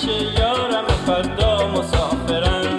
پیش یارم و فردا مسافرم.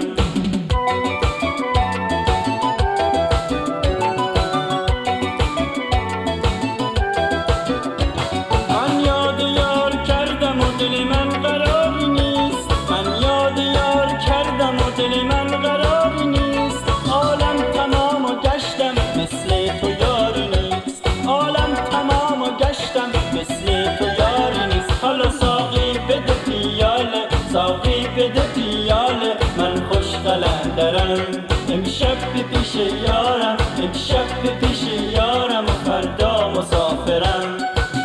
من یاد یار کردم و دل من قراری نیست، من یاد یار کردم و دل من قراری نیست. عالم تمام و گشتم مثل تو یاری نیست، عالم تمام و گشتم مثل تو یاری نیست. حالا ساقی بده پیاله، ساقی بده پیاله، من خوش قلندرم. امشب به پیش یارم، امشب به پیش یارم و فردا مسافرم.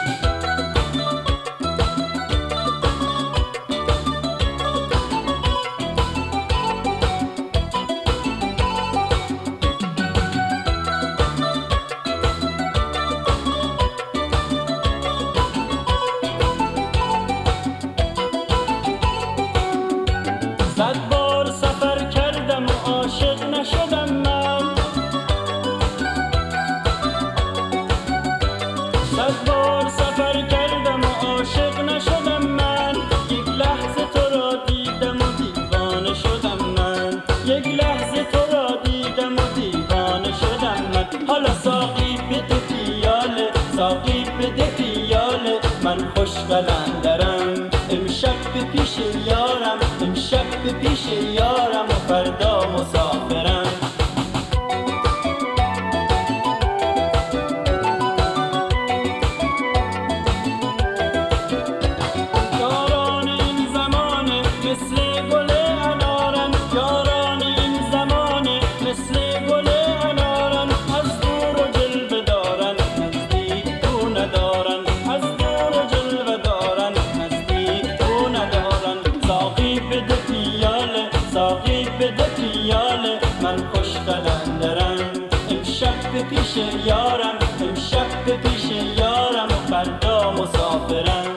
صد بار سفر کردم و عاشق نشدم من، صد بار سفر کردم و عاشق نشدم من. یک لحظه تو را دیدم و دیوانه شدم من، یک لحظه تو را دیدم و دیوانه شدم من. حالا ساقی بده پیاله، ساقی بده پیاله، من خوش قلندرم. امشب به پیش یارم، امشب به پیش یارم و فردا مسافرم. یاران این زمانه مثل گل انارن، یاران این زمانه مثل گل انارن. از دور و جلوه دارن نزدیک تو ندارن، از دور و جلوه دارن نزدیک تو ندارن. ساقی بده پیاله، ساقی بده پیاله، من خوش قلندرم. امشب به پیش یارم، امشب به پیش یارم و فردا مسافرم.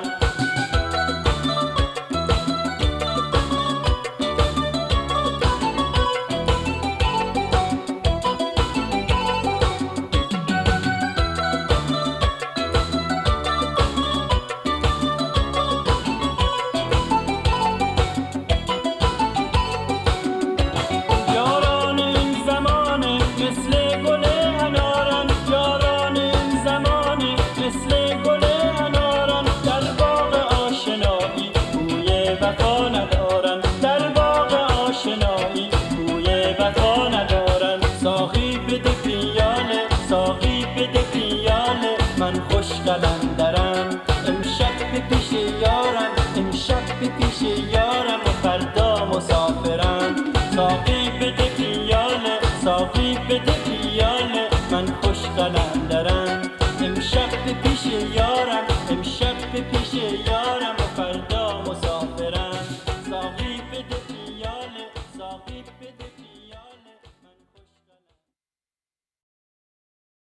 یاران این زمانه مثل گل انارن، یاران این زمانه مثل گل انارن. در باغ آشنایی بوی وفا ندارن، در باغ آشنایی بوی وفا ندارن. ساقی بده پیاله، ساقی بده پیاله، من خوش قلندرم. امشب به پیش یارم، امشب به پیش یارم و فردا مسافرم. ساقی بده پیاله، ساقی بده